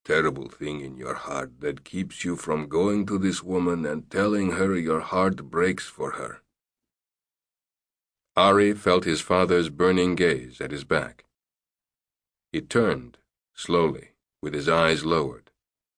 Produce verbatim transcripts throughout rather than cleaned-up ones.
terrible thing in your heart that keeps you from going to this woman and telling her your heart breaks for her?" Ari felt his father's burning gaze at his back. He turned, slowly, with his eyes lowered.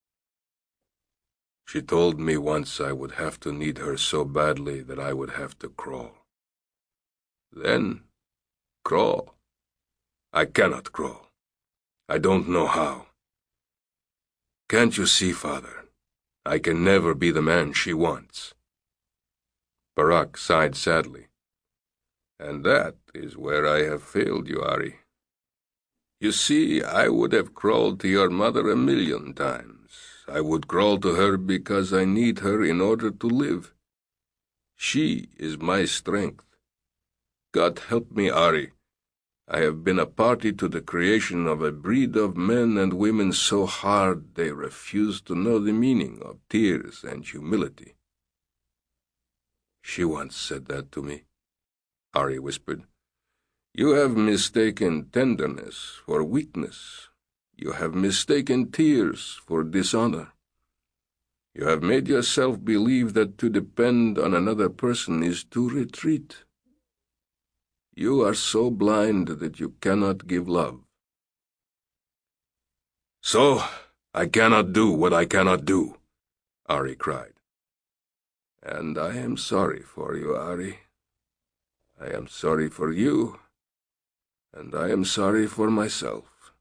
"She told me once I would have to need her so badly that I would have to crawl. Then, crawl. I cannot crawl. I don't know how. Can't you see, Father? I can never be the man she wants." Barak sighed sadly. "And that is where I have failed you, Ari. You see, I would have crawled to your mother a million times. I would crawl to her because I need her in order to live. She is my strength. God help me, Ari. I have been a party to the creation of a breed of men and women so hard they refuse to know the meaning of tears and humility." "She once said that to me," Ari whispered. "You have mistaken tenderness for weakness. You have mistaken tears for dishonor. You have made yourself believe that to depend on another person is to retreat. You are so blind that you cannot give love." "So, I cannot do what I cannot do," Ari cried. "And I am sorry for you, Ari. I am sorry for you, and I am sorry for myself."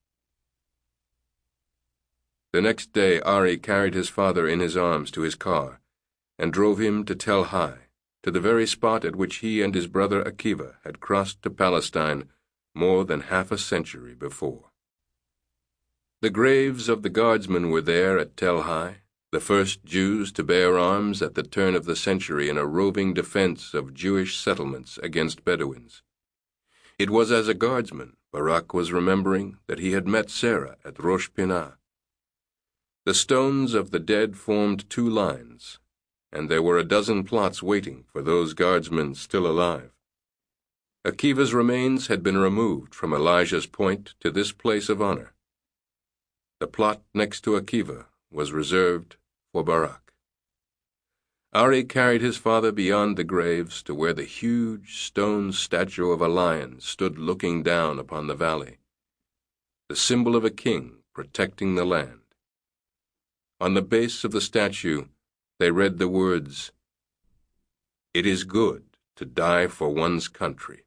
The next day Ari carried his father in his arms to his car and drove him to Tel Hai, to the very spot at which he and his brother Akiva had crossed to Palestine more than half a century before. The graves of the guardsmen were there at Tel Hai, the first Jews to bear arms at the turn of the century in a roving defense of Jewish settlements against Bedouins. It was as a guardsman Barak was remembering that he had met Sarah at Rosh Pinah. The stones of the dead formed two lines, and there were a dozen plots waiting for those guardsmen still alive. Akiva's remains had been removed from Elijah's Point to this place of honor. The plot next to Akiva was reserved for Barak. Ari carried his father beyond the graves to where the huge stone statue of a lion stood looking down upon the valley, the symbol of a king protecting the land. On the base of the statue, they read the words, "It is good to die for one's country."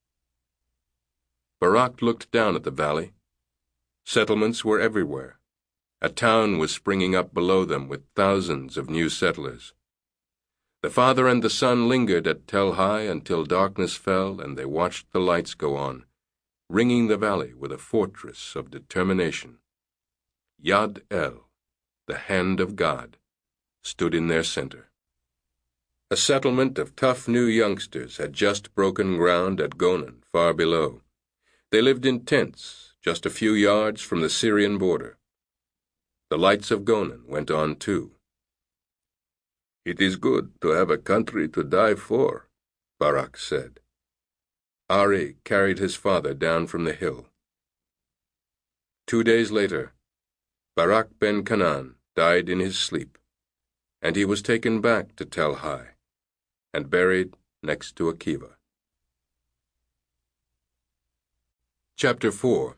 Barak looked down at the valley. Settlements were everywhere. A town was springing up below them with thousands of new settlers. The father and the son lingered at Tel Hai until darkness fell and they watched the lights go on, ringing the valley with a fortress of determination. Yad El, the hand of God, stood in their center. A settlement of tough new youngsters had just broken ground at Gonan, far below. They lived in tents, just a few yards from the Syrian border. The lights of Gonan went on too. "It is good to have a country to die for," Barak said. Ari carried his father down from the hill. Two days later, Barak ben Canaan died in his sleep, and he was taken back to Tel Hai and buried next to Akiva. Chapter four.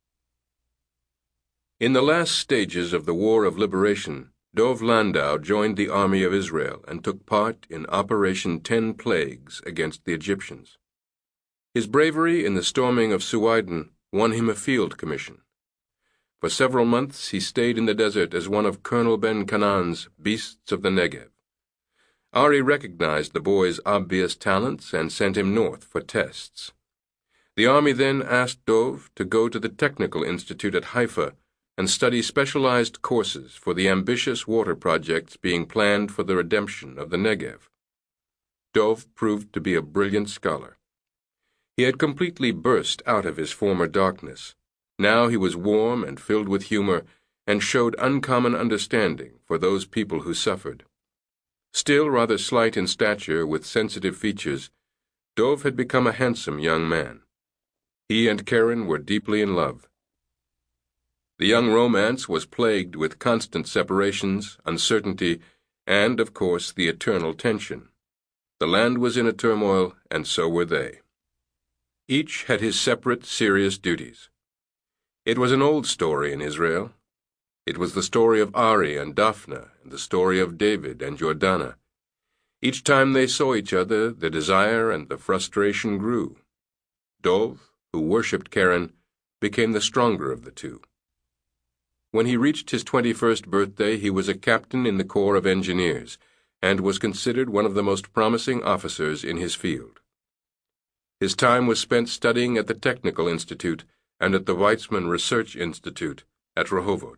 In the last stages of the War of Liberation, Dov Landau joined the army of Israel and took part in Operation Ten Plagues against the Egyptians. His bravery in the storming of Suwaiden won him a field commission. For several months he stayed in the desert as one of Colonel Ben Canaan's beasts of the Negev. Ari recognized the boy's obvious talents and sent him north for tests. The army then asked Dov to go to the Technical Institute at Haifa and study specialized courses for the ambitious water projects being planned for the redemption of the Negev. Dov proved to be a brilliant scholar. He had completely burst out of his former darkness. Now he was warm and filled with humor and showed uncommon understanding for those people who suffered. Still rather slight in stature with sensitive features, Dov had become a handsome young man. He and Karen were deeply in love. The young romance was plagued with constant separations, uncertainty, and, of course, the eternal tension. The land was in a turmoil, and so were they. Each had his separate, serious duties. It was an old story in Israel. It was the story of Ari and Daphne, and the story of David and Jordana. Each time they saw each other, the desire and the frustration grew. Dov, who worshipped Karen, became the stronger of the two. When he reached his twenty-first birthday, he was a captain in the Corps of Engineers, and was considered one of the most promising officers in his field. His time was spent studying at the Technical Institute and at the Weizmann Research Institute at Rehovot.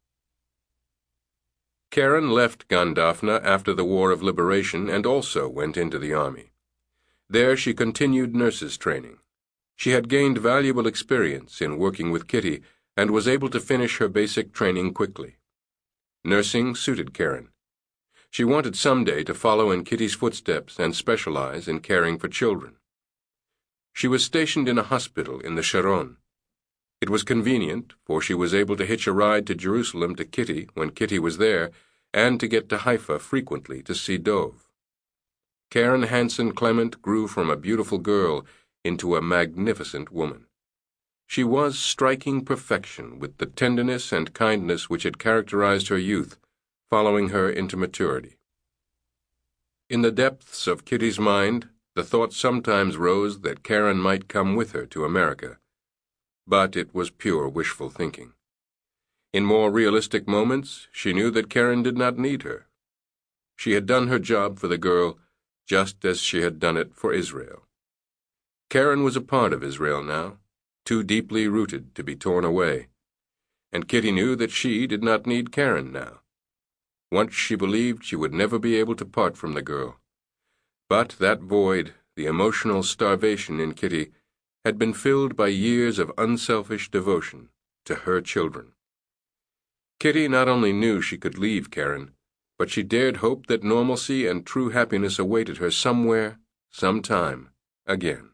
Karen left Gan Daphne after the War of Liberation and also went into the Army. There she continued nurses' training. She had gained valuable experience in working with Kitty and was able to finish her basic training quickly. Nursing suited Karen. She wanted someday to follow in Kitty's footsteps and specialize in caring for children. She was stationed in a hospital in the Sharon. It was convenient, for she was able to hitch a ride to Jerusalem to Kitty when Kitty was there, and to get to Haifa frequently to see Dov. Karen Hansen Clement grew from a beautiful girl into a magnificent woman. She was striking perfection with the tenderness and kindness which had characterized her youth, following her into maturity. In the depths of Kitty's mind, the thought sometimes rose that Karen might come with her to America, but it was pure wishful thinking. In more realistic moments, she knew that Karen did not need her. She had done her job for the girl, just as she had done it for Israel. Karen was a part of Israel now, too deeply rooted to be torn away, and Kitty knew that she did not need Karen now. Once she believed she would never be able to part from the girl. But that void, the emotional starvation in Kitty, had been filled by years of unselfish devotion to her children. Kitty not only knew she could leave Karen, but she dared hope that normalcy and true happiness awaited her somewhere, sometime, again.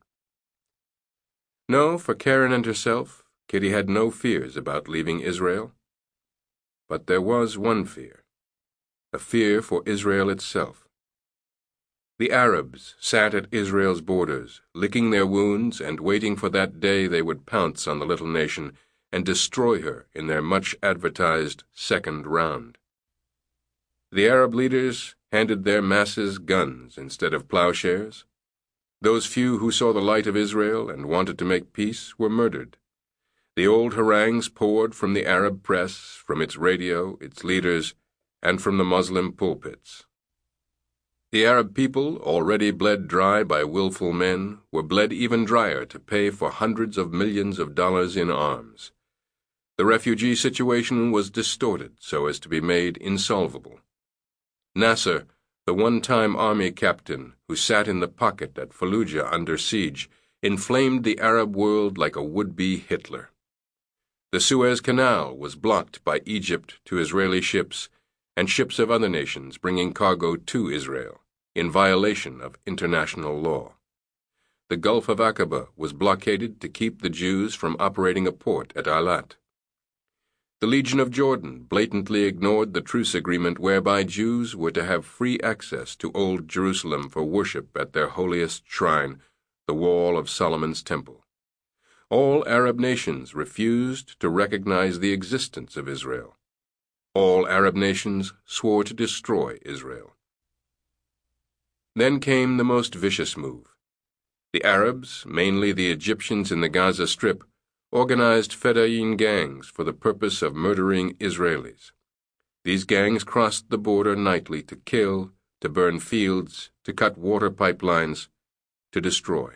No, for Karen and herself, Kitty had no fears about leaving Israel. But there was one fear, a fear for Israel itself. The Arabs sat at Israel's borders, licking their wounds and waiting for that day they would pounce on the little nation and destroy her in their much-advertised second round. The Arab leaders handed their masses guns instead of plowshares. Those few who saw the light of Israel and wanted to make peace were murdered. The old harangues poured from the Arab press, from its radio, its leaders, and from the Muslim pulpits. The Arab people, already bled dry by willful men, were bled even drier to pay for hundreds of millions of dollars in arms. The refugee situation was distorted so as to be made insolvable. Nasser, the one-time army captain who sat in the pocket at Fallujah under siege, inflamed the Arab world like a would-be Hitler. The Suez Canal was blocked by Egypt to Israeli ships, and ships of other nations bringing cargo to Israel, in violation of international law. The Gulf of Aqaba was blockaded to keep the Jews from operating a port at Eilat. The Legion of Jordan blatantly ignored the truce agreement whereby Jews were to have free access to Old Jerusalem for worship at their holiest shrine, the Wall of Solomon's Temple. All Arab nations refused to recognize the existence of Israel. All Arab nations swore to destroy Israel. Then came the most vicious move. The Arabs, mainly the Egyptians in the Gaza Strip, organized Fedayeen gangs for the purpose of murdering Israelis. These gangs crossed the border nightly to kill, to burn fields, to cut water pipelines, to destroy.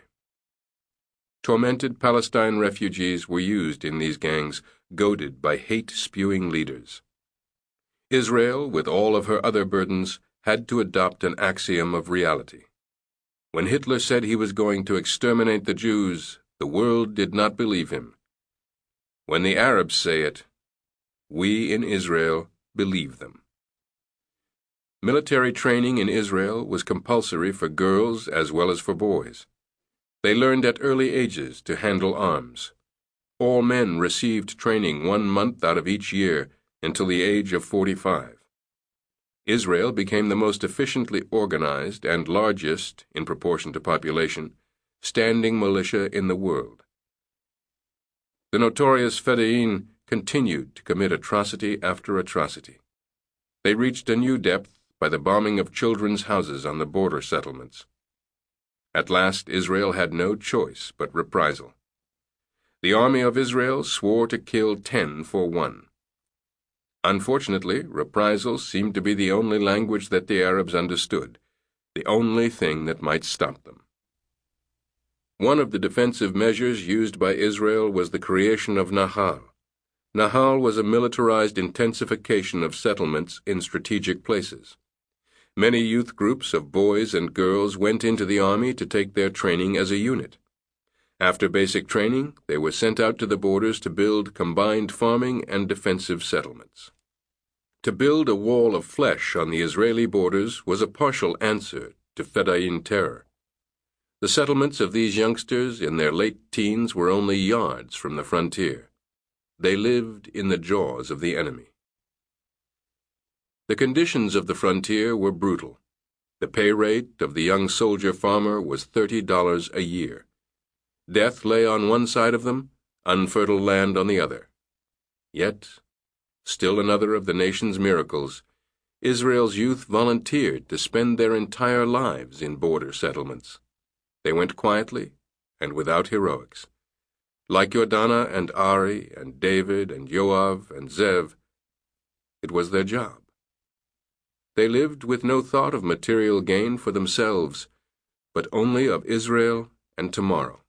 Tormented Palestine refugees were used in these gangs, goaded by hate-spewing leaders. Israel, with all of her other burdens, had to adopt an axiom of reality. When Hitler said he was going to exterminate the Jews, the world did not believe him. When the Arabs say it, we in Israel believe them. Military training in Israel was compulsory for girls as well as for boys. They learned at early ages to handle arms. All men received training one month out of each year until the age of forty-five. Israel became the most efficiently organized and largest, in proportion to population, standing militia in the world. The notorious Fedayeen continued to commit atrocity after atrocity. They reached a new depth by the bombing of children's houses on the border settlements. At last, Israel had no choice but reprisal. The army of Israel swore to kill ten for one. Unfortunately, reprisals seemed to be the only language that the Arabs understood, the only thing that might stop them. One of the defensive measures used by Israel was the creation of Nahal. Nahal was a militarized intensification of settlements in strategic places. Many youth groups of boys and girls went into the army to take their training as a unit. After basic training, they were sent out to the borders to build combined farming and defensive settlements. To build a wall of flesh on the Israeli borders was a partial answer to Fedayeen terror. The settlements of these youngsters in their late teens were only yards from the frontier. They lived in the jaws of the enemy. The conditions of the frontier were brutal. The pay rate of the young soldier farmer was thirty dollars a year. Death lay on one side of them, unfertile land on the other. Yet, still another of the nation's miracles, Israel's youth volunteered to spend their entire lives in border settlements. They went quietly and without heroics. Like Yordana and Ari and David and Yoav and Zev, it was their job. They lived with no thought of material gain for themselves, but only of Israel and tomorrow.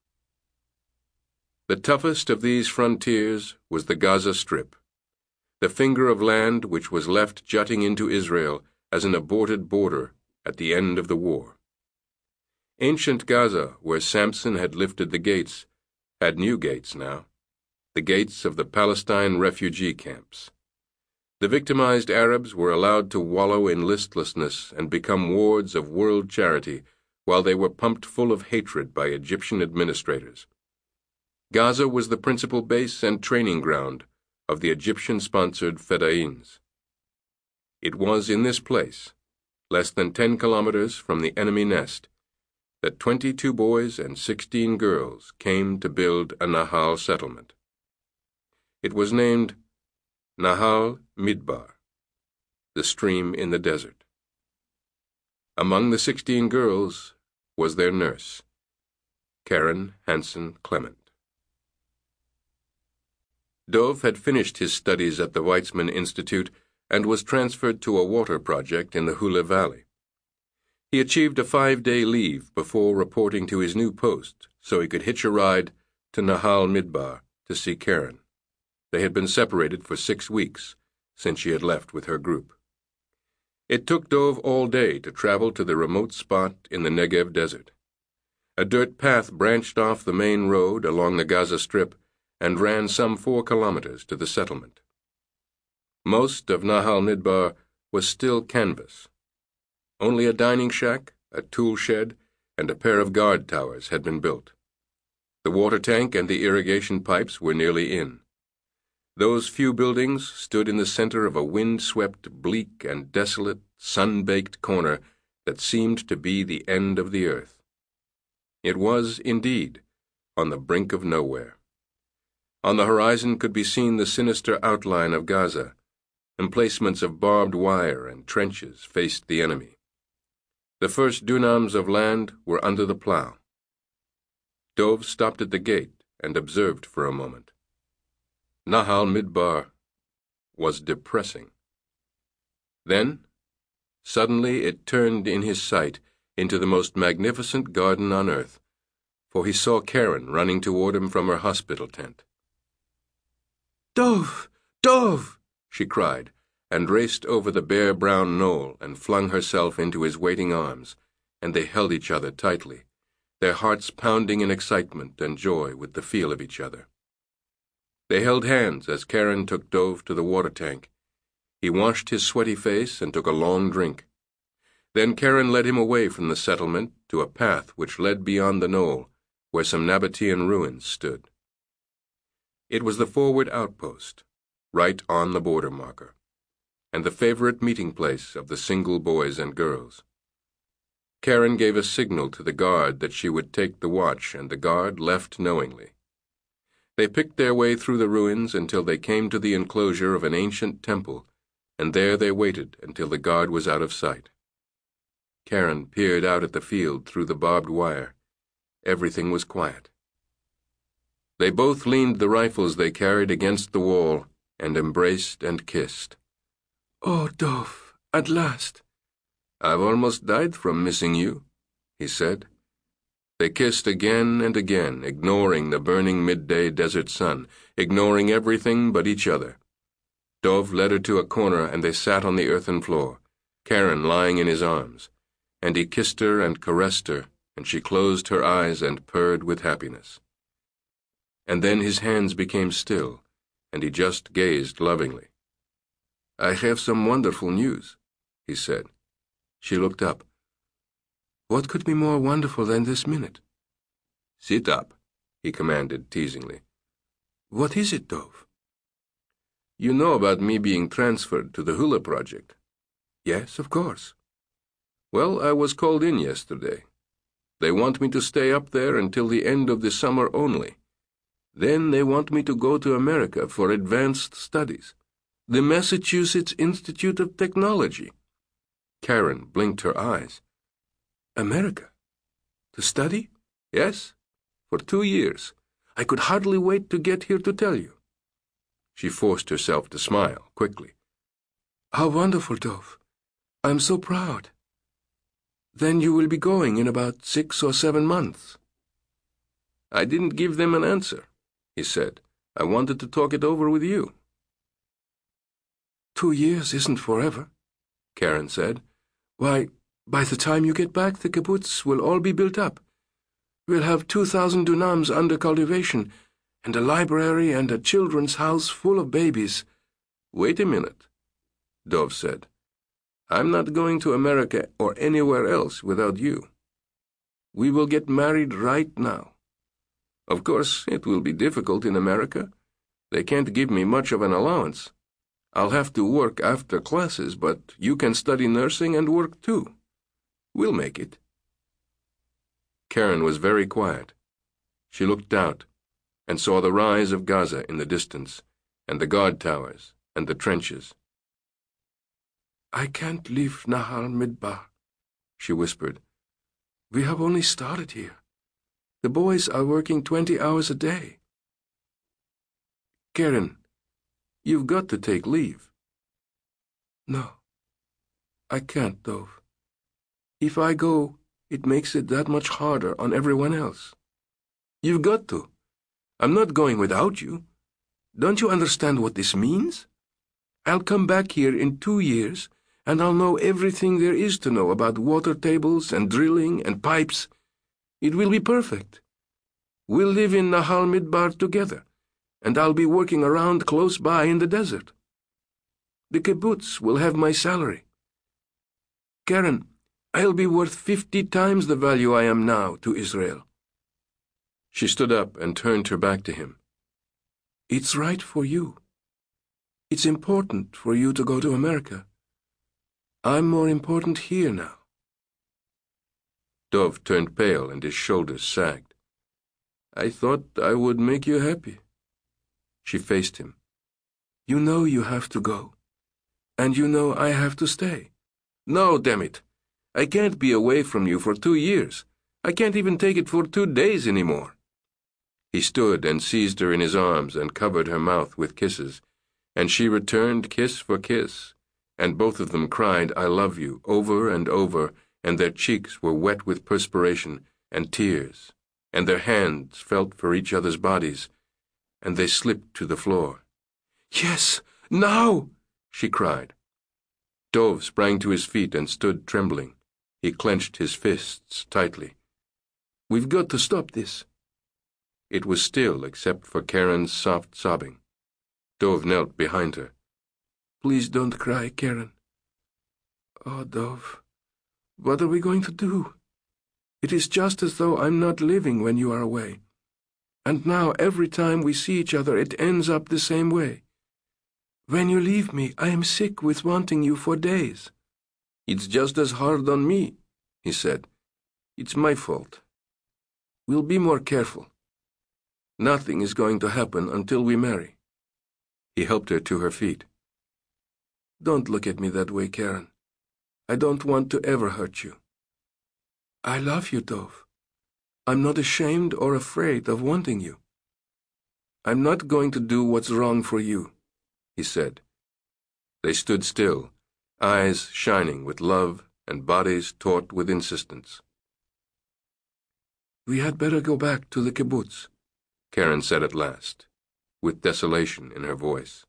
The toughest of these frontiers was the Gaza Strip, the finger of land which was left jutting into Israel as an aborted border at the end of the war. Ancient Gaza, where Samson had lifted the gates, had new gates now, the gates of the Palestine refugee camps. The victimized Arabs were allowed to wallow in listlessness and become wards of world charity while they were pumped full of hatred by Egyptian administrators. Gaza was the principal base and training ground of the Egyptian-sponsored Fedayeens. It was in this place, less than ten kilometers from the enemy nest, that twenty-two boys and sixteen girls came to build a Nahal settlement. It was named Nahal Midbar, the stream in the desert. Among the sixteen girls was their nurse, Karen Hansen Clement. Dov had finished his studies at the Weizmann Institute and was transferred to a water project in the Hula Valley. He achieved a five-day leave before reporting to his new post so he could hitch a ride to Nahal Midbar to see Karen. They had been separated for six weeks since she had left with her group. It took Dov all day to travel to the remote spot in the Negev desert. A dirt path branched off the main road along the Gaza Strip and ran some four kilometers to the settlement. Most of Nahal Midbar was still canvas. Only a dining shack, a tool shed, and a pair of guard towers had been built. The water tank and the irrigation pipes were nearly in. Those few buildings stood in the center of a wind-swept, bleak and desolate, sun-baked corner that seemed to be the end of the earth. It was, indeed, on the brink of nowhere. On the horizon could be seen the sinister outline of Gaza. Emplacements of barbed wire and trenches faced the enemy. The first dunams of land were under the plow. Dov stopped at the gate and observed for a moment. Nahal Midbar was depressing. Then, suddenly it turned in his sight into the most magnificent garden on earth, for he saw Karen running toward him from her hospital tent. "Dov! Dov!" she cried, and raced over the bare brown knoll and flung herself into his waiting arms, and they held each other tightly, their hearts pounding in excitement and joy with the feel of each other. They held hands as Karen took Dov to the water tank. He washed his sweaty face and took a long drink. Then Karen led him away from the settlement to a path which led beyond the knoll, where some Nabatean ruins stood. It was the forward outpost, right on the border marker, and the favorite meeting place of the single boys and girls. Karen gave a signal to the guard that she would take the watch, and the guard left knowingly. They picked their way through the ruins until they came to the enclosure of an ancient temple, and there they waited until the guard was out of sight. Karen peered out at the field through the barbed wire. Everything was quiet. They both leaned the rifles they carried against the wall and embraced and kissed. "Oh, Dov, at last." "I've almost died from missing you," he said. They kissed again and again, ignoring the burning midday desert sun, ignoring everything but each other. Dov led her to a corner, and they sat on the earthen floor, Karen lying in his arms, and he kissed her and caressed her, and she closed her eyes and purred with happiness. And then his hands became still, and he just gazed lovingly. "I have some wonderful news," he said. She looked up. "What could be more wonderful than this minute?" "Sit up," he commanded teasingly. "What is it, Dov?" "You know about me being transferred to the Hula Project?" "Yes, of course." "Well, I was called in yesterday. They want me to stay up there until the end of the summer only. Then they want me to go to America for advanced studies. The Massachusetts Institute of Technology." Karen blinked her eyes. "America? To study?" "Yes, for two years. I could hardly wait to get here to tell you." She forced herself to smile quickly. "How wonderful, Dov. I'm so proud. Then you will be going in about six or seven months." "I didn't give them an answer," he said. "I wanted to talk it over with you." Two years isn't forever," Karen said. "Why, by the time you get back, the kibbutz will all be built up. We'll have two thousand dunams under cultivation, and a library and a children's house full of babies." "Wait a minute," Dov said. "I'm not going to America or anywhere else without you. We will get married right now. Of course, it will be difficult in America. They can't give me much of an allowance. I'll have to work after classes, but you can study nursing and work too. We'll make it." Karen was very quiet. She looked out and saw the rise of Gaza in the distance, and the guard towers and the trenches. "I can't leave Nahal Midbar," she whispered. "We have only started here. The boys are working twenty hours a day." "Karen, you've got to take leave." "No, I can't, Dov. If I go, it makes it that much harder on everyone else." "You've got to. I'm not going without you. Don't you understand what this means? I'll come back here in two years, and I'll know everything there is to know about water tables and drilling and pipes. It will be perfect. We'll live in Nahal Midbar together, and I'll be working around close by in the desert. The kibbutz will have my salary. Karen, I'll be worth fifty times the value I am now to Israel." She stood up and turned her back to him. "It's right for you. It's important for you to go to America. I'm more important here now." Dov turned pale and his shoulders sagged. "I thought I would make you happy." She faced him. "You know you have to go, and you know I have to stay." "No, damn it. I can't be away from you for two years. I can't even take it for two days anymore." He stood and seized her in his arms and covered her mouth with kisses, and she returned kiss for kiss, and both of them cried, "I love you," over and over, and their cheeks were wet with perspiration and tears, and their hands felt for each other's bodies, and they slipped to the floor. "Yes, now!" she cried. Dov sprang to his feet and stood trembling. He clenched his fists tightly. "We've got to stop this." It was still except for Karen's soft sobbing. Dov knelt behind her. "Please don't cry, Karen." "Oh, Dov, what are we going to do? It is just as though I'm not living when you are away. And now every time we see each other it ends up the same way. When you leave me, I am sick with wanting you for days. It's just as hard on me, he said. It's my fault. We'll be more careful. Nothing is going to happen until we marry. He helped her to her feet. Don't look at me that way, Karen. I don't want to ever hurt you. I love you, Dov. I'm not ashamed or afraid of wanting you. I'm not going to do what's wrong for you, he said. They stood still, eyes shining with love and bodies taut with insistence. We had better go back to the kibbutz, Karen said at last, with desolation in her voice.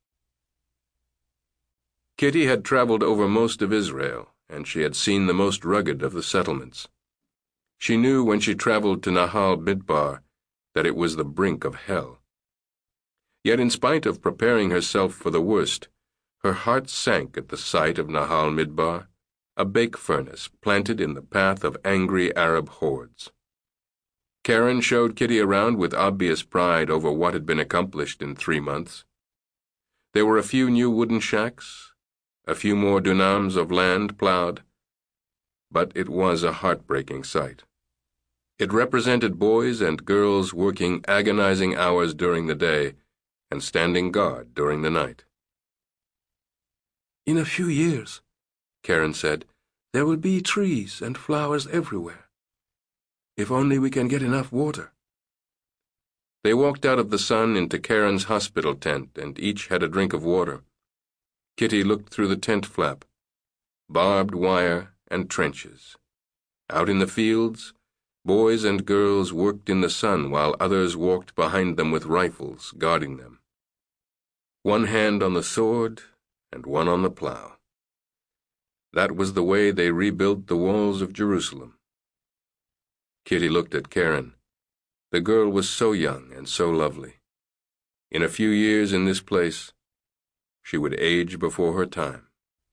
Kitty had traveled over most of Israel, and she had seen the most rugged of the settlements. She knew when she traveled to Nahal Midbar that it was the brink of hell. Yet in spite of preparing herself for the worst, her heart sank at the sight of Nahal Midbar, a bake furnace planted in the path of angry Arab hordes. Karen showed Kitty around with obvious pride over what had been accomplished in three months. There were a few new wooden shacks, a few more dunams of land plowed, but it was a heartbreaking sight. It represented boys and girls working agonizing hours during the day and standing guard during the night. In a few years, Karen said, there will be trees and flowers everywhere. If only we can get enough water. They walked out of the sun into Karen's hospital tent, and each had a drink of water. Kitty looked through the tent flap. Barbed wire and trenches. Out in the fields, boys and girls worked in the sun while others walked behind them with rifles, guarding them. One hand on the sword and one on the plow. That was the way they rebuilt the walls of Jerusalem. Kitty looked at Karen. The girl was so young and so lovely. In a few years in this place, she would age before her time.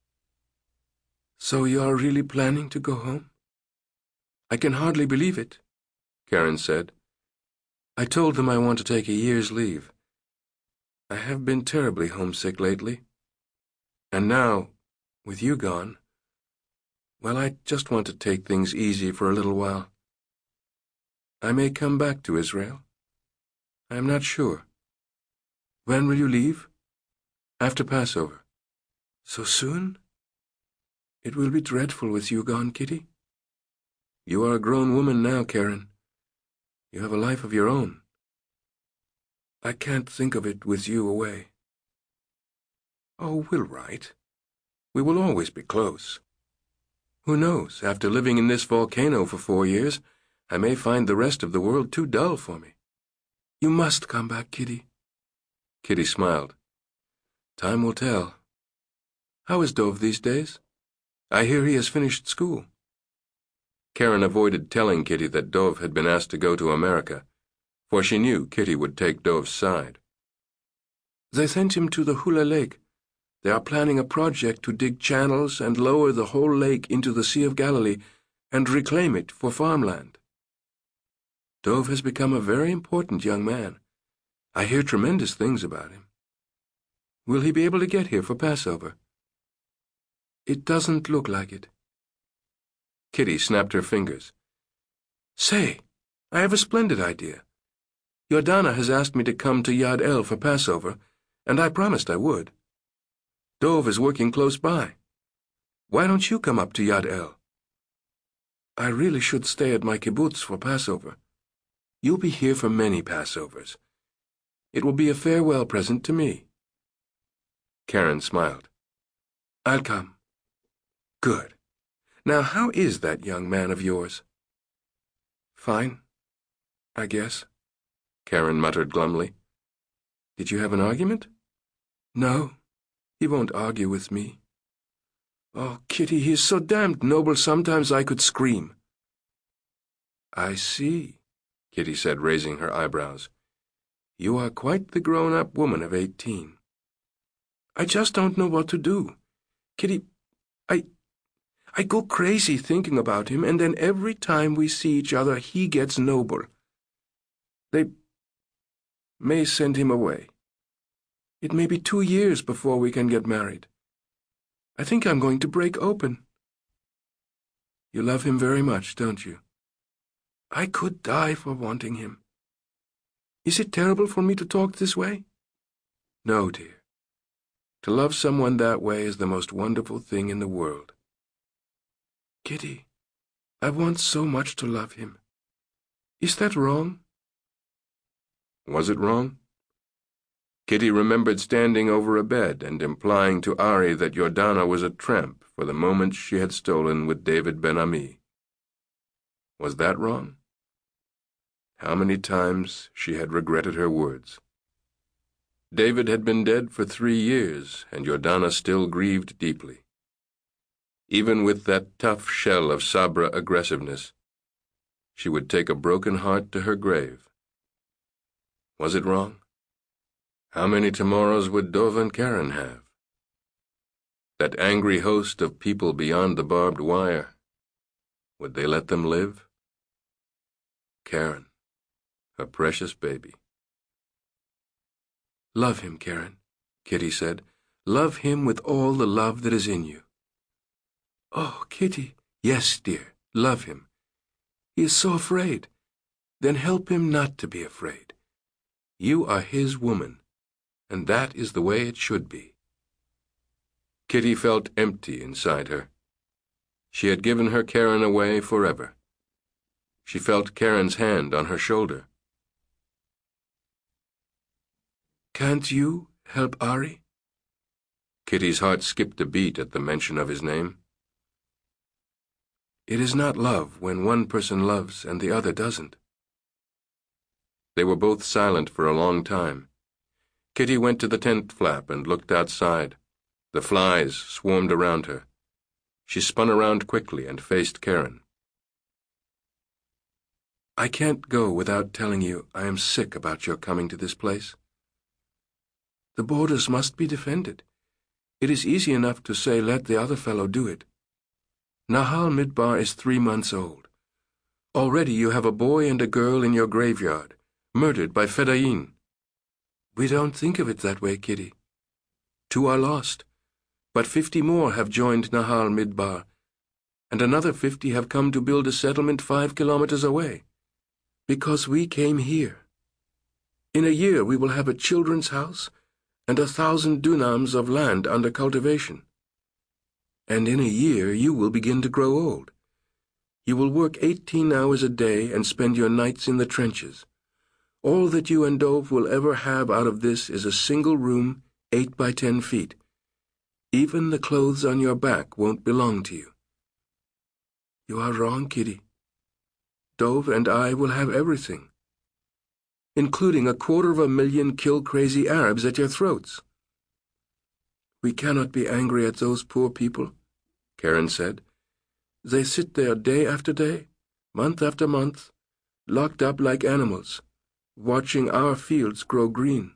So you are really planning to go home? I can hardly believe it, Karen said. I told them I want to take a year's leave. I have been terribly homesick lately. And now, with you gone, well, I just want to take things easy for a little while. I may come back to Israel. I am not sure. When will you leave? After Passover. So soon? It will be dreadful with you gone, Kitty. You are a grown woman now, Karen. You have a life of your own. I can't think of it with you away. Oh, we'll write. We will always be close. Who knows, after living in this volcano for four years, I may find the rest of the world too dull for me. You must come back, Kitty. Kitty smiled. Time will tell. How is Dov these days? I hear he has finished school. Karen avoided telling Kitty that Dov had been asked to go to America, for she knew Kitty would take Dov's side. They sent him to the Hula Lake. They are planning a project to dig channels and lower the whole lake into the Sea of Galilee and reclaim it for farmland. Dov has become a very important young man. I hear tremendous things about him. Will he be able to get here for Passover? It doesn't look like it. Kitty snapped her fingers. Say, I have a splendid idea. Yordana has asked me to come to Yad El for Passover, and I promised I would. Dov is working close by. Why don't you come up to Yad El? I really should stay at my kibbutz for Passover. You'll be here for many Passovers. It will be a farewell present to me. Karen smiled. I'll come. Good. Now, how is that young man of yours? Fine, I guess, Karen muttered glumly. Did you have an argument? No, he won't argue with me. Oh, Kitty, he is so damned noble sometimes I could scream. I see, Kitty said, raising her eyebrows. You are quite the grown-up woman of eighteen. I just don't know what to do. Kitty, I... I go crazy thinking about him, and then every time we see each other, he gets noble. They... may send him away. It may be two years before we can get married. I think I'm going to break open. You love him very much, don't you? I could die for wanting him. Is it terrible for me to talk this way? No, dear. To love someone that way is the most wonderful thing in the world. Kitty, I want so much to love him. Is that wrong? Was it wrong? Kitty remembered standing over a bed and implying to Ari that Jordana was a tramp for the moments she had stolen with David Ben-Ami. Was that wrong? How many times she had regretted her words. David had been dead for three years, and Jordana still grieved deeply. Even with that tough shell of Sabra aggressiveness, she would take a broken heart to her grave. Was it wrong? How many tomorrows would Dov and Karen have? That angry host of people beyond the barbed wire, would they let them live? Karen, her precious baby. Love him, Karen, Kitty said. Love him with all the love that is in you. Oh, Kitty. Yes, dear, love him. He is so afraid. Then help him not to be afraid. You are his woman, and that is the way it should be. Kitty felt empty inside her. She had given her Karen away forever. She felt Karen's hand on her shoulder. Can't you help Ari? Kitty's heart skipped a beat at the mention of his name. It is not love when one person loves and the other doesn't. They were both silent for a long time. Kitty went to the tent flap and looked outside. The flies swarmed around her. She spun around quickly and faced Karen. I can't go without telling you I am sick about your coming to this place. The borders must be defended. It is easy enough to say let the other fellow do it. Nahal Midbar is three months old. Already you have a boy and a girl in your graveyard, murdered by Fedayeen. We don't think of it that way, Kitty. Two are lost, but fifty more have joined Nahal Midbar, and another fifty have come to build a settlement five kilometers away, because we came here. In a year we will have a children's house and a thousand dunams of land under cultivation. And in a year you will begin to grow old. You will work eighteen hours a day and spend your nights in the trenches. All that you and Dov will ever have out of this is a single room, eight by ten feet. Even the clothes on your back won't belong to you. You are wrong, Kitty. Dov and I will have everything, including a quarter of a million kill-crazy Arabs at your throats. We cannot be angry at those poor people, Karen said. They sit there day after day, month after month, locked up like animals, watching our fields grow green.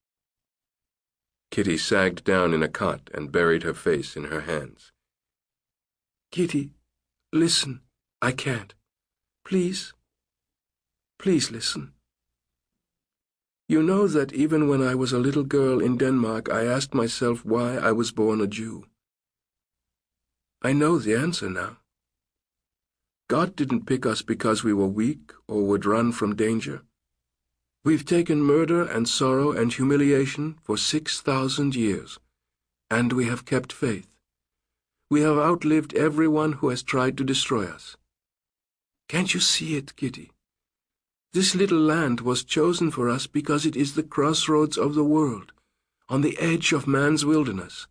Kitty sagged down in a cot and buried her face in her hands. Kitty, listen. I can't. Please. Please listen. You know that even when I was a little girl in Denmark, I asked myself why I was born a Jew. I know the answer now. God didn't pick us because we were weak or would run from danger. We've taken murder and sorrow and humiliation for six thousand years, and we have kept faith. We have outlived everyone who has tried to destroy us. Can't you see it, Kitty? This little land was chosen for us because it is the crossroads of the world, on the edge of man's wilderness.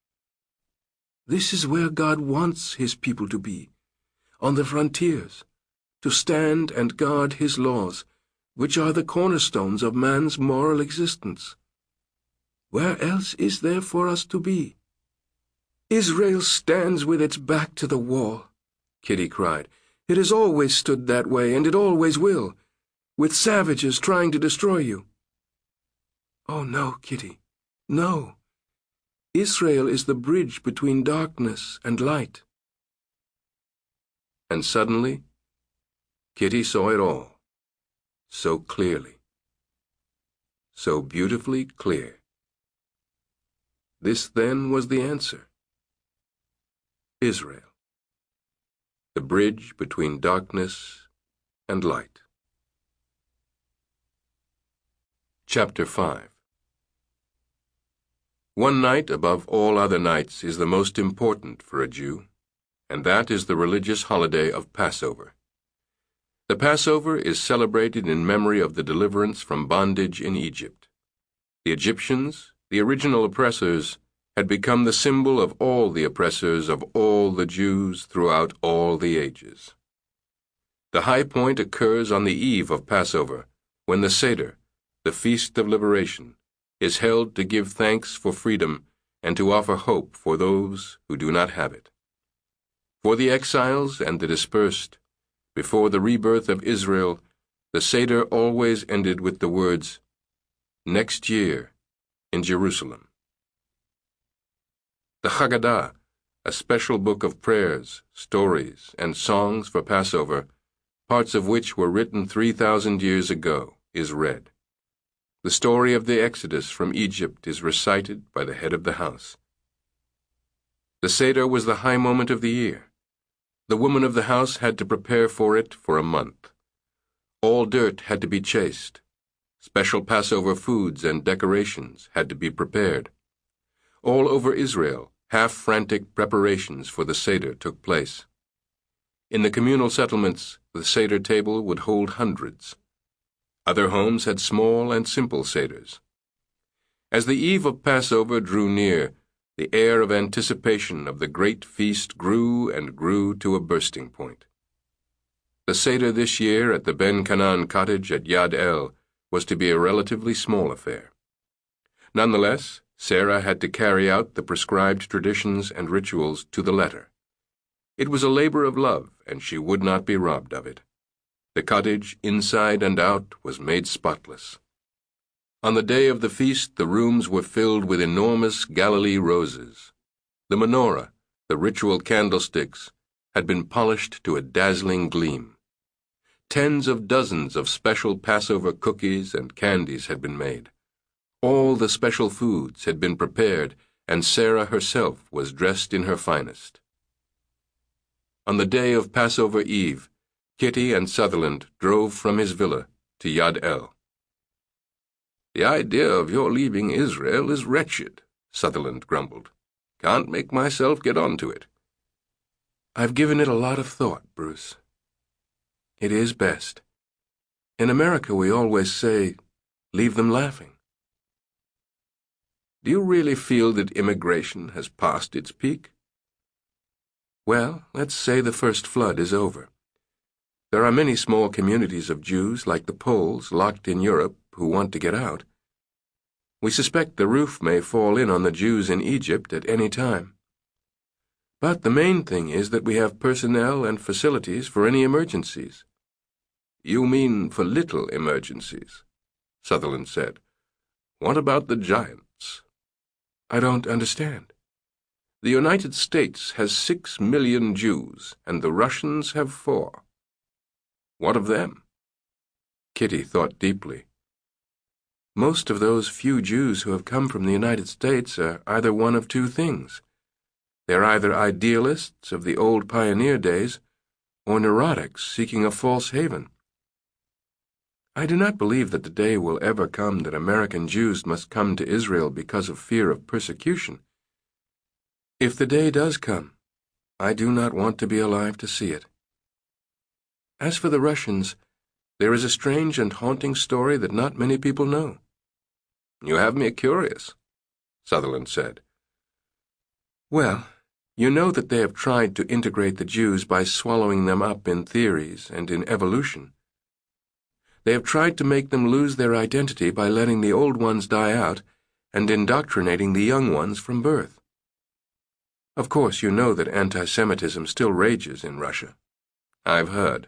This is where God wants his people to be, on the frontiers, to stand and guard his laws, which are the cornerstones of man's moral existence. Where else is there for us to be? Israel stands with its back to the wall, Kitty cried. It has always stood that way, and it always will, with savages trying to destroy you. Oh, no, Kitty, no. Israel is the bridge between darkness and light. And suddenly, Kitty saw it all, so clearly. so beautifully clear. This then was the answer. Israel, the bridge between darkness and light. Chapter five. One night above all other nights is the most important for a Jew, and that is the religious holiday of Passover. The Passover is celebrated in memory of the deliverance from bondage in Egypt. The Egyptians, the original oppressors, had become the symbol of all the oppressors of all the Jews throughout all the ages. The high point occurs on the eve of Passover, when the Seder, the Feast of Liberation, is held to give thanks for freedom and to offer hope for those who do not have it. For the exiles and the dispersed, before the rebirth of Israel, the Seder always ended with the words, "Next year, in Jerusalem." The Haggadah, a special book of prayers, stories, and songs for Passover, parts of which were written three thousand years ago, is read. The story of the Exodus from Egypt is recited by the head of the house. The Seder was the high moment of the year. The woman of the house had to prepare for it for a month. All dirt had to be chased. Special Passover foods and decorations had to be prepared. All over Israel, half-frantic preparations for the Seder took place. In the communal settlements, the Seder table would hold hundreds. Other homes had small and simple Seders. As the eve of Passover drew near, the air of anticipation of the great feast grew and grew to a bursting point. The Seder this year at the Ben Canaan cottage at Yad El was to be a relatively small affair. Nonetheless, Sarah had to carry out the prescribed traditions and rituals to the letter. It was a labor of love, and she would not be robbed of it. The cottage, inside and out, was made spotless. On the day of the feast, the rooms were filled with enormous Galilee roses. The menorah, the ritual candlesticks, had been polished to a dazzling gleam. Tens of dozens of special Passover cookies and candies had been made. All the special foods had been prepared, and Sarah herself was dressed in her finest. On the day of Passover Eve, Kitty and Sutherland drove from his villa to Yad El. "The idea of your leaving Israel is wretched," Sutherland grumbled. "Can't make myself get on to it." "I've given it a lot of thought, Bruce. It is best. In America we always say, leave them laughing." "Do you really feel that immigration has passed its peak?" "Well, let's say the first flood is over. There are many small communities of Jews like the Poles locked in Europe who want to get out. We suspect the roof may fall in on the Jews in Egypt at any time. But the main thing is that we have personnel and facilities for any emergencies." "You mean for little emergencies," Sutherland said. "What about the giants?" "I don't understand." "The United States has six million Jews, and the Russians have four. What of them?" Kitty thought deeply. "Most of those few Jews who have come from the United States are either one of two things. They're either idealists of the old pioneer days or neurotics seeking a false haven. I do not believe that the day will ever come that American Jews must come to Israel because of fear of persecution. If the day does come, I do not want to be alive to see it. As for the Russians, there is a strange and haunting story that not many people know." "You have me curious," Sutherland said. "Well, you know that they have tried to integrate the Jews by swallowing them up in theories and in evolution. They have tried to make them lose their identity by letting the old ones die out and indoctrinating the young ones from birth. Of course, you know that anti-Semitism still rages in Russia." "I've heard."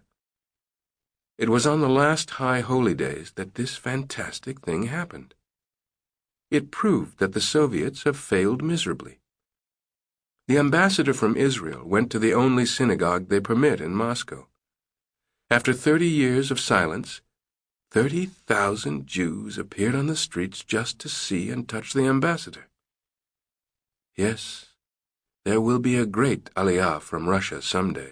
It was on the last High Holy Days that this fantastic thing happened. It proved that the Soviets have failed miserably. The ambassador from Israel went to the only synagogue they permit in Moscow. After thirty years of silence, Thirty thousand Jews appeared on the streets just to see and touch the ambassador. Yes, there will be a great Aliyah from Russia someday.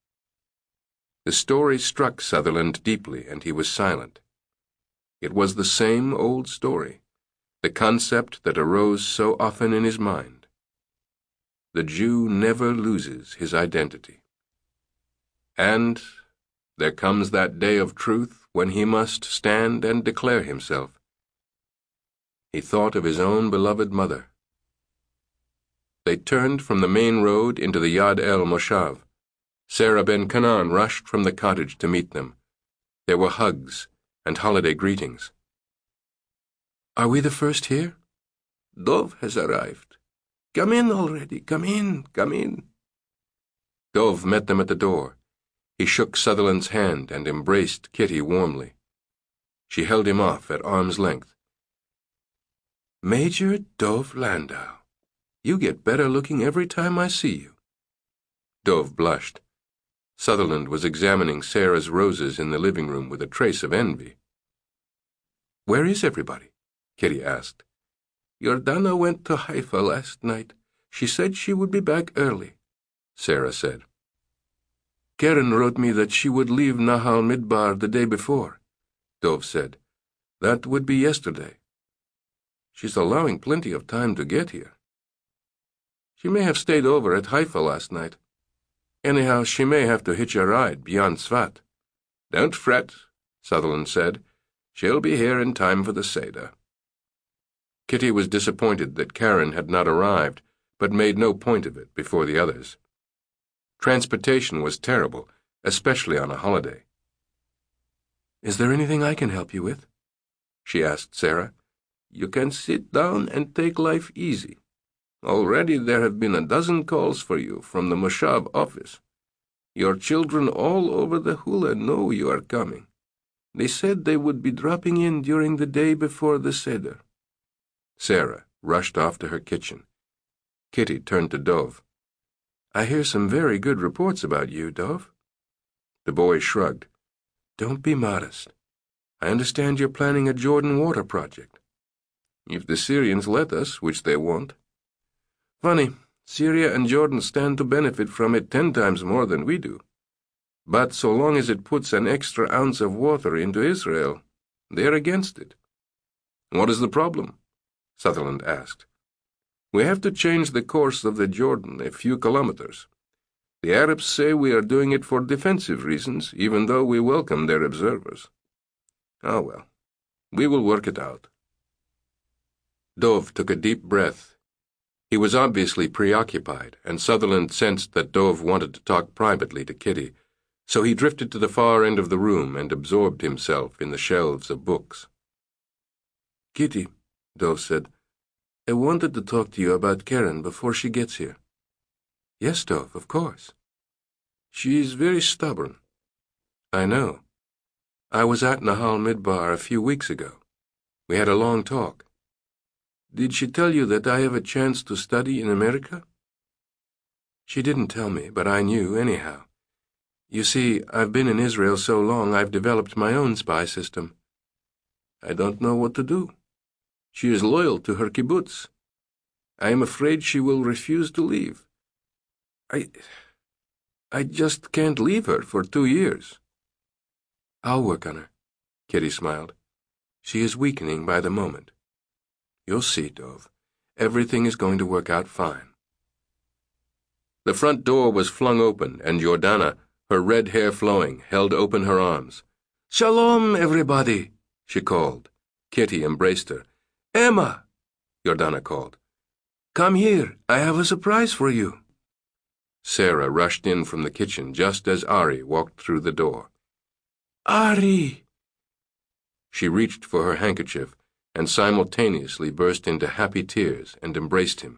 The story struck Sutherland deeply, and he was silent. It was the same old story, the concept that arose so often in his mind. The Jew never loses his identity. And there comes that day of truth when he must stand and declare himself. He thought of his own beloved mother. They turned from the main road into the Yad El Moshav. Sarah Ben Canaan rushed from the cottage to meet them. There were hugs and holiday greetings. Are we the first here? Dov has arrived. Come in already, come in, come in. Dov met them at the door. He shook Sutherland's hand and embraced Kitty warmly. She held him off at arm's length. Major Dov Landau, you get better looking every time I see you. Dov blushed. Sutherland was examining Sarah's roses in the living room with a trace of envy. Where is everybody? Kitty asked. Yordana went to Haifa last night. She said she would be back early, Sarah said. Karen wrote me that she would leave Nahal Midbar the day before, Dov said. That would be yesterday. She's allowing plenty of time to get here. She may have stayed over at Haifa last night. Anyhow, she may have to hitch a ride beyond Svat. Don't fret, Sutherland said. She'll be here in time for the Seder. Kitty was disappointed that Karen had not arrived, but made no point of it before the others. Transportation was terrible, especially on a holiday. Is there anything I can help you with? She asked Sarah. You can sit down and take life easy. Already there have been a dozen calls for you from the Moshav office. Your children all over the Hula know you are coming. They said they would be dropping in during the day before the Seder. Sarah rushed off to her kitchen. Kitty turned to Dov. I hear some very good reports about you, Dov. The boy shrugged. Don't be modest. I understand you're planning a Jordan water project. If the Syrians let us, which they won't. Funny, Syria and Jordan stand to benefit from it ten times more than we do. But so long as it puts an extra ounce of water into Israel, they're against it. What is the problem? Sutherland asked. We have to change the course of the Jordan a few kilometers. The Arabs say we are doing it for defensive reasons, even though we welcome their observers. Ah, well, we will work it out. Dov took a deep breath. He was obviously preoccupied, and Sutherland sensed that Dov wanted to talk privately to Kitty, so he drifted to the far end of the room and absorbed himself in the shelves of books. Kitty, Dov said, I wanted to talk to you about Karen before she gets here. Yes, Dov, of course. She is very stubborn. I know. I was at Nahal Midbar a few weeks ago. We had a long talk. Did she tell you that I have a chance to study in America? She didn't tell me, but I knew anyhow. You see, I've been in Israel so long I've developed my own spy system. I don't know what to do. She is loyal to her kibbutz. I am afraid she will refuse to leave. I... I just can't leave her for two years. I'll work on her, Kitty smiled. She is weakening by the moment. You'll see, Dov. Everything is going to work out fine. The front door was flung open, and Jordana, her red hair flowing, held open her arms. Shalom, everybody, she called. Kitty embraced her. Emma, Jordana called. Come here, I have a surprise for you. Sarah rushed in from the kitchen just as Ari walked through the door. Ari! She reached for her handkerchief and simultaneously burst into happy tears and embraced him.